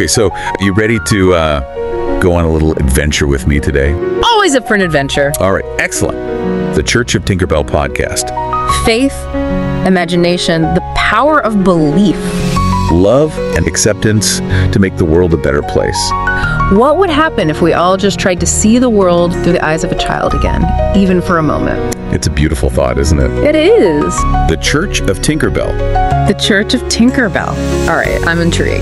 Okay, so are you ready to go on a little adventure with me today? Always up for an adventure. All right, excellent. The Church of Tinkerbell podcast. Faith, imagination, the power of belief. Love and acceptance to make the world a better place. What would happen if we all just tried to see the world through the eyes of a child again, even for a moment? It's a beautiful thought, isn't it? It is. The Church of Tinkerbell. The Church of Tinkerbell. All right, I'm intrigued.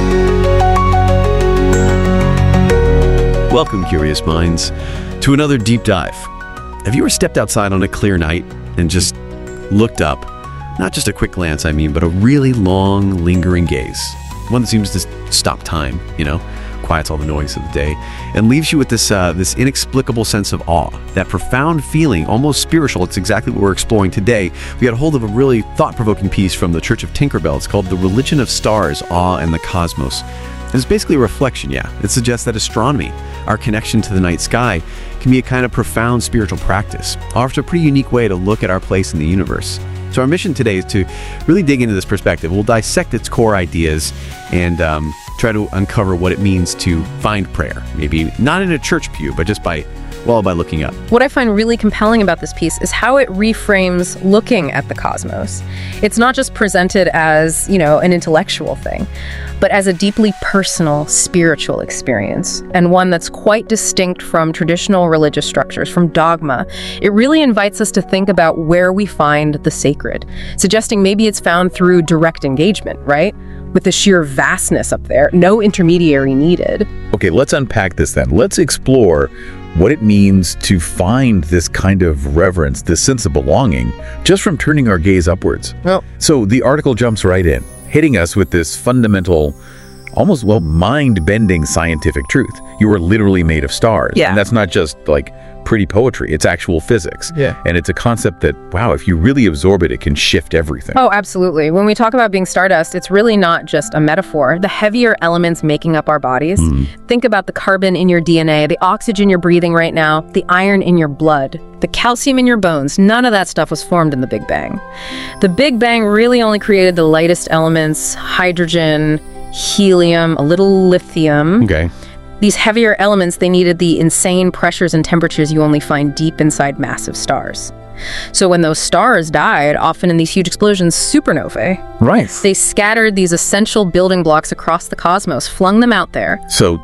Welcome, curious minds, to another deep dive. Have you ever stepped outside on a clear night and just looked up? Not just a quick glance, I mean, but a really long, lingering gaze. One that seems to stop time, quiets all the noise of the day, and leaves you with this inexplicable sense of awe, that profound feeling, almost spiritual. It's exactly what we're exploring today. We got a hold of a really thought-provoking piece from the Church of Tinkerbell. It's called The Religion of Stars, Awe, and the Cosmos. And it's basically a reflection, It suggests that astronomy, our connection to the night sky, can be a kind of profound spiritual practice, offers a pretty unique way to look at our place in the universe. So our mission today is to really dig into this perspective. We'll dissect its core ideas and try to uncover what it means to find prayer. Maybe not in a church pew, but just by looking up. What I find really compelling about this piece is how it reframes looking at the cosmos. It's not just presented as, an intellectual thing, but as a deeply personal, spiritual experience, and one that's quite distinct from traditional religious structures, from dogma. It really invites us to think about where we find the sacred, suggesting maybe it's found through direct engagement, right? With the sheer vastness up there, no intermediary needed. Okay, let's unpack this then. Let's explore what it means to find this kind of reverence, this sense of belonging, just from turning our gaze upwards. Well, so the article jumps right in, hitting us with this fundamental, almost, mind-bending scientific truth. You are literally made of stars. Yeah. And that's not just pretty poetry. It's actual physics. Yeah. And it's a concept that, wow, if you really absorb it, it can shift everything. Oh, absolutely. When we talk about being stardust, it's really not just a metaphor. The heavier elements making up our bodies. Think about the carbon in your DNA, the oxygen you're breathing right now, the iron in your blood, the calcium in your bones. None of that stuff was formed in the Big Bang. The Big Bang really only created the lightest elements, hydrogen, helium, a little lithium. Okay. These heavier elements, they needed the insane pressures and temperatures you only find deep inside massive stars. So when those stars died, often in these huge explosions, supernovae, Right. they scattered these essential building blocks across the cosmos, flung them out there. So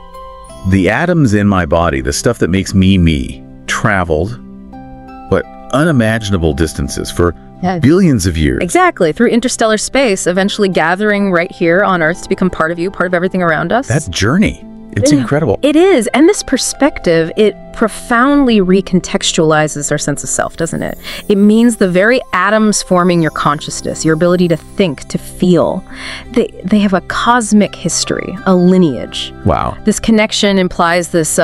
the atoms in my body, the stuff that makes me, traveled, unimaginable distances for billions of years. Exactly, through interstellar space, eventually gathering right here on Earth to become part of you, part of everything around us. That journey, it's incredible. It is, and this perspective, it profoundly recontextualizes our sense of self, doesn't it? It means the very atoms forming your consciousness, your ability to think, to feel, they have a cosmic history, a lineage. Wow. This connection implies this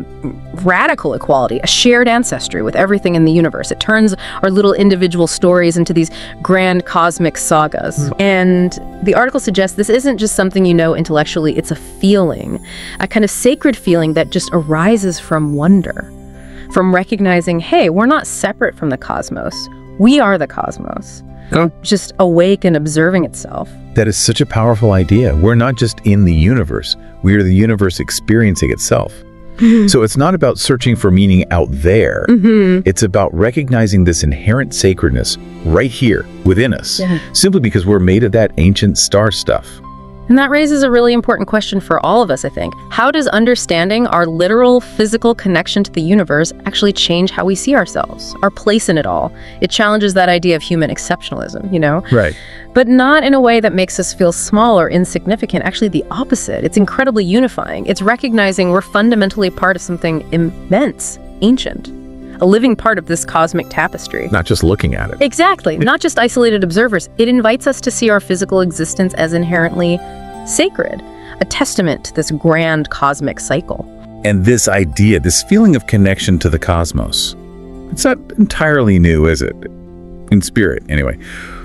radical equality, a shared ancestry with everything in the universe. It turns our little individual stories into these grand cosmic sagas. And the article suggests this isn't just something you know intellectually, it's a feeling, a kind of sacred feeling that just arises from wonder, from recognizing, hey, we're not separate from the cosmos. We are the cosmos. Just awake and observing itself. That is such a powerful idea. We're not just in the universe. We are the universe experiencing itself. So it's not about searching for meaning out there. It's about recognizing this inherent sacredness right here within us, simply because we're made of that ancient star stuff. And that raises a really important question for all of us, I think. How does understanding our literal physical connection to the universe actually change how we see ourselves, our place in it all? It challenges that idea of human exceptionalism, Right. But not in a way that makes us feel small or insignificant. Actually, the opposite. It's incredibly unifying. It's recognizing we're fundamentally part of something immense, ancient, a living part of this cosmic tapestry. Not just looking at it. Exactly. Not just isolated observers. It invites us to see our physical existence as inherently sacred, a testament to this grand cosmic cycle. And this idea, this feeling of connection to the cosmos, it's not entirely new, is it? In spirit, anyway.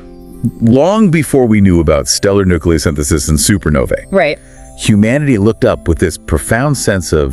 Long before we knew about stellar nucleosynthesis and supernovae, Right. humanity looked up with this profound sense of,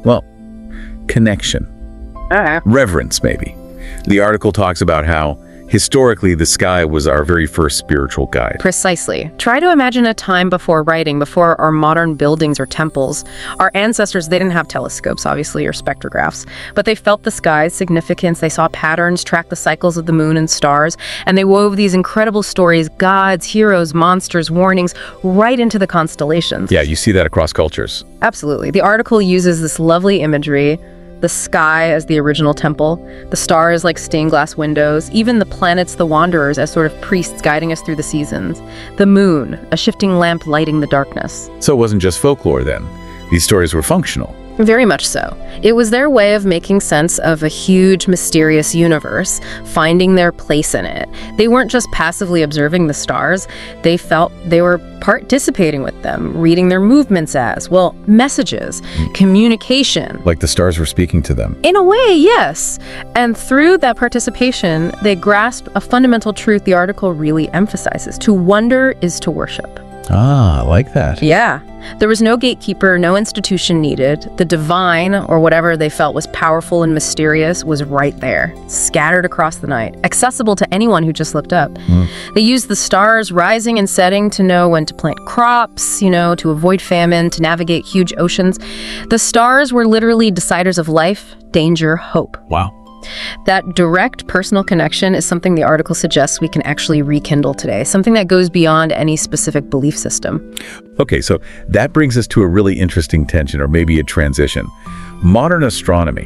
connection. Reverence, maybe. The article talks about how Historically, the sky was our very first spiritual guide. Precisely. Try to imagine a time before writing, before our modern buildings or temples. Our ancestors, they didn't have telescopes, obviously, or spectrographs, but they felt the sky's significance. They saw patterns, tracked the cycles of the moon and stars, and they wove these incredible stories, gods, heroes, monsters, warnings, right into the constellations. Yeah, you see that across cultures. Absolutely. The article uses this lovely imagery. The sky as the original temple, the stars like stained glass windows, even the planets, the wanderers, as sort of priests guiding us through the seasons. The moon, a shifting lamp lighting the darkness. So it wasn't just folklore then. These stories were functional. Very much so. It was their way of making sense of a huge, mysterious universe, finding their place in it. They weren't just passively observing the stars. They felt they were participating with them, reading their movements as, well, messages, communication. Like the stars were speaking to them. In a way, yes. And through that participation, they grasped a fundamental truth the article really emphasizes. To wonder is to worship. Ah, I like that. Yeah. There was no gatekeeper, no institution needed. The divine, or whatever they felt was powerful and mysterious, was right there, scattered across the night, accessible to anyone who just looked up. They used the stars rising and setting to know when to plant crops, to avoid famine, to navigate huge oceans. The stars were literally deciders of life, danger, hope. Wow. That direct personal connection is something the article suggests we can actually rekindle today, something that goes beyond any specific belief system. Okay, so that brings us to a really interesting tension, or maybe a transition. Modern astronomy.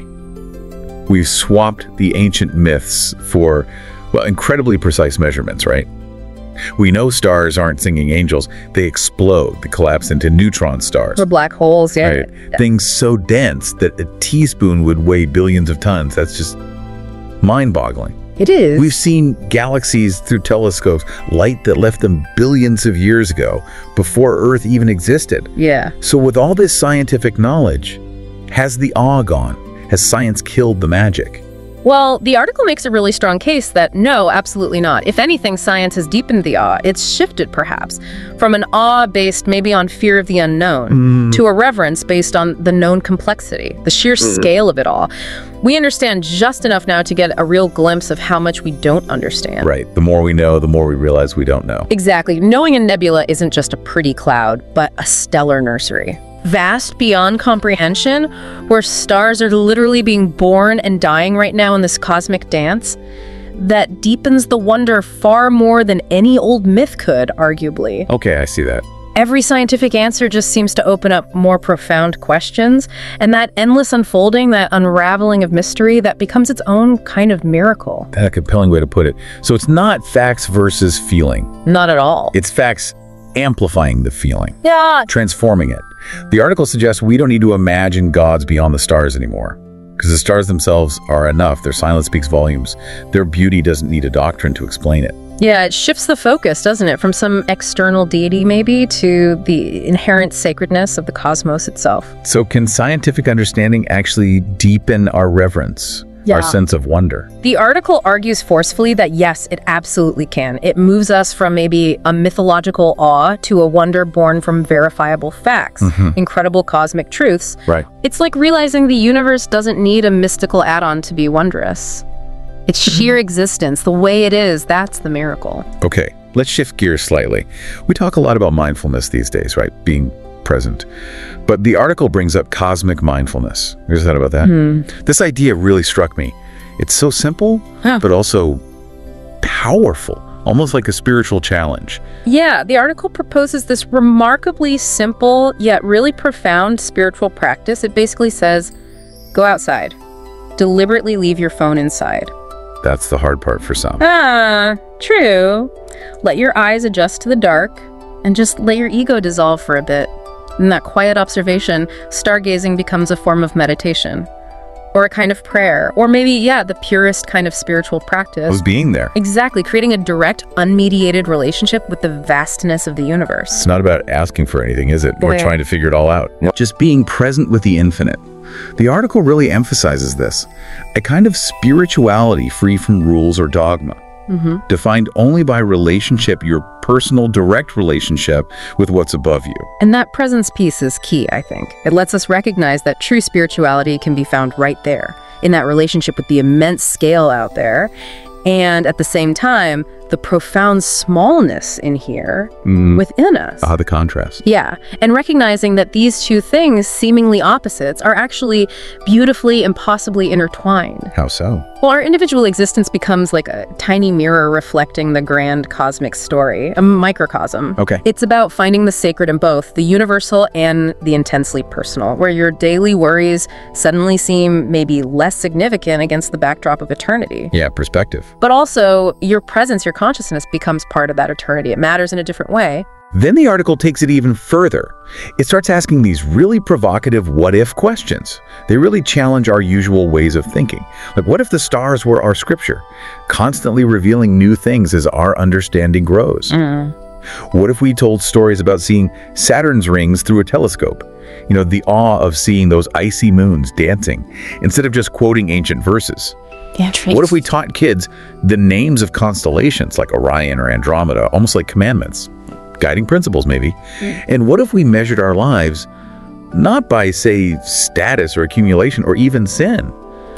We've swapped the ancient myths for, well, incredibly precise measurements, right? We know stars aren't singing angels. They explode. They collapse into neutron stars. Or black holes, yeah. Right? Things so dense that a teaspoon would weigh billions of tons. That's just mind-boggling. It is. We've seen galaxies through telescopes, light that left them billions of years ago, before Earth even existed. Yeah. So with all this scientific knowledge, has the awe gone? Has science killed the magic? Well, the article makes a really strong case that no, absolutely not. If anything, science has deepened the awe. It's shifted, perhaps, from an awe based maybe on fear of the unknown to a reverence based on the known complexity, the sheer scale of it all. We understand just enough now to get a real glimpse of how much we don't understand. Right. The more we know, the more we realize we don't know. Exactly. Knowing a nebula isn't just a pretty cloud, but a stellar nursery. Vast beyond comprehension, where stars are literally being born and dying right now in this cosmic dance, that deepens the wonder far more than any old myth could, arguably. Okay, I see that. Every scientific answer just seems to open up more profound questions, and that endless unfolding, that unraveling of mystery, that becomes its own kind of miracle. That's a compelling way to put it. So it's not facts versus feeling. Not at all. It's facts amplifying the feeling. Yeah. Transforming it. The article suggests we don't need to imagine gods beyond the stars anymore, because the stars themselves are enough. Their silence speaks volumes. Their beauty doesn't need a doctrine to explain it. Yeah, it shifts the focus, doesn't it? From some external deity, maybe, to the inherent sacredness of the cosmos itself. So can scientific understanding actually deepen our reverence? Our sense of wonder? The article argues forcefully that yes, it absolutely can. It moves us from maybe a mythological awe to a wonder born from verifiable facts, incredible cosmic truths. Right. It's like realizing the universe doesn't need a mystical add-on to be wondrous. Its sheer existence, the way it is, that's the miracle. Okay, let's shift gears slightly. We talk a lot about mindfulness these days, right? Being present. But the article brings up cosmic mindfulness. Have you thought about that? This idea really struck me. It's so simple, but also powerful, almost like a spiritual challenge. Yeah, the article proposes this remarkably simple yet really profound spiritual practice. It basically says, go outside. Deliberately leave your phone inside. That's the hard part for some. True. Let your eyes adjust to the dark and just let your ego dissolve for a bit. In that quiet observation, stargazing becomes a form of meditation, or a kind of prayer, or maybe, the purest kind of spiritual practice. Was being there. Exactly, creating a direct, unmediated relationship with the vastness of the universe. It's not about asking for anything, is it? Or trying to figure it all out. Just being present with the infinite. The article really emphasizes this. A kind of spirituality free from rules or dogma. Defined only by relationship, your personal, direct relationship with what's above you. And that presence piece is key, I think. It lets us recognize that true spirituality can be found right there, in that relationship with the immense scale out there. and at the same time, the profound smallness in here within us. The contrast. Yeah, and recognizing that these two things, seemingly opposites, are actually beautifully and possibly intertwined. How so? Well, our individual existence becomes like a tiny mirror reflecting the grand cosmic story, a microcosm. Okay. It's about finding the sacred in both, the universal and the intensely personal, where your daily worries suddenly seem maybe less significant against the backdrop of eternity. Yeah, perspective. But also, your presence, your consciousness becomes part of that eternity. It matters in a different way. Then the article takes it even further. It starts asking these really provocative what-if questions. They really challenge our usual ways of thinking. Like, what if the stars were our scripture, constantly revealing new things as our understanding grows? What if we told stories about seeing Saturn's rings through a telescope? You know, the awe of seeing those icy moons dancing, instead of just quoting ancient verses. What if we taught kids the names of constellations like Orion or Andromeda, almost like commandments, guiding principles maybe? And what if we measured our lives not by, say, status or accumulation or even sin,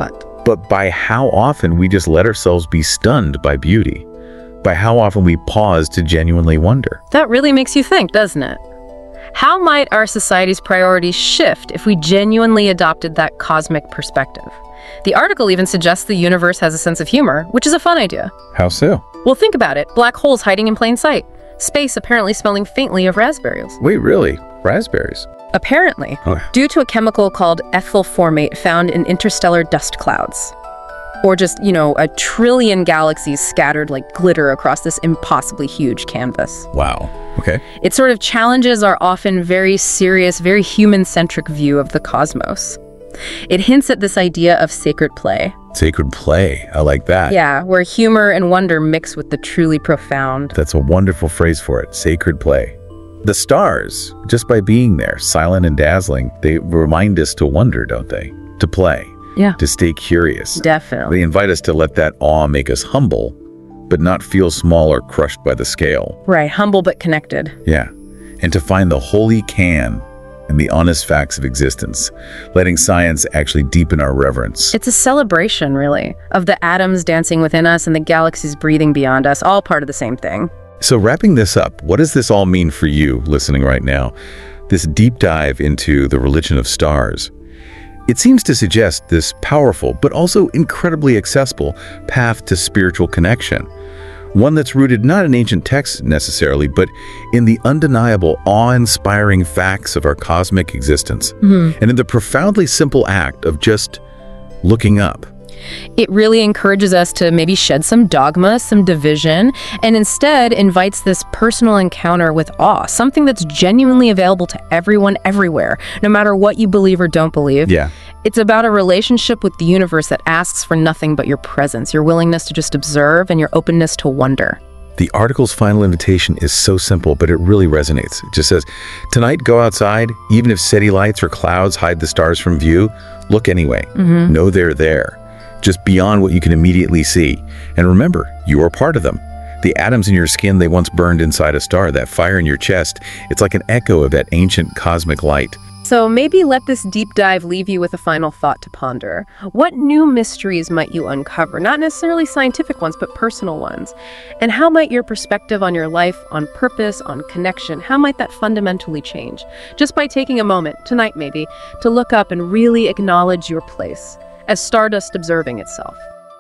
but by how often we just let ourselves be stunned by beauty, by how often we pause to genuinely wonder? That really makes you think, doesn't it? How might our society's priorities shift if we genuinely adopted that cosmic perspective? The article even suggests the universe has a sense of humor, which is a fun idea. How so? Well, think about it. Black holes hiding in plain sight. Space apparently smelling faintly of raspberries. Wait, really? Raspberries? Apparently, due to a chemical called ethyl formate found in interstellar dust clouds. Or just, you know, a trillion galaxies scattered like glitter across this impossibly huge canvas. Wow. Okay. It sort of challenges our often very serious, very human-centric view of the cosmos. It hints at this idea of sacred play. Sacred play. I like that. Yeah, where humor and wonder mix with the truly profound. That's a wonderful phrase for it. Sacred play. The stars, just by being there, silent and dazzling, they remind us to wonder, don't they? To play. Yeah. To stay curious. Definitely. They invite us to let that awe make us humble, but not feel small or crushed by the scale. Right, humble but connected. Yeah. And to find the holy can and the honest facts of existence, letting science actually deepen our reverence. It's a celebration, really, of the atoms dancing within us and the galaxies breathing beyond us, all part of the same thing. So wrapping this up, what does this all mean for you listening right now? This deep dive into the religion of stars. It seems to suggest this powerful, but also incredibly accessible path to spiritual connection. One that's rooted not in ancient texts necessarily, but in the undeniable, awe-inspiring facts of our cosmic existence, and in the profoundly simple act of just looking up. It really encourages us to maybe shed some dogma, some division, and instead invites this personal encounter with awe, something that's genuinely available to everyone everywhere, no matter what you believe or don't believe. Yeah. It's about a relationship with the universe that asks for nothing but your presence, your willingness to just observe, and your openness to wonder. The article's final invitation is so simple, but it really resonates. It just says, tonight, go outside. Even if city lights or clouds hide the stars from view, look anyway. Know they're there, just beyond what you can immediately see. And remember, you are part of them. The atoms in your skin, they once burned inside a star. That fire in your chest, it's like an echo of that ancient cosmic light. So maybe let this deep dive leave you with a final thought to ponder. What new mysteries might you uncover? Not necessarily scientific ones, but personal ones. And how might your perspective on your life, on purpose, on connection, how might that fundamentally change? Just by taking a moment, tonight maybe, to look up and really acknowledge your place as stardust observing itself.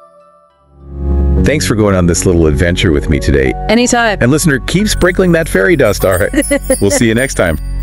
Thanks for going on this little adventure with me today. Anytime. And listener, keep sprinkling that fairy dust, all right? We'll see you next time.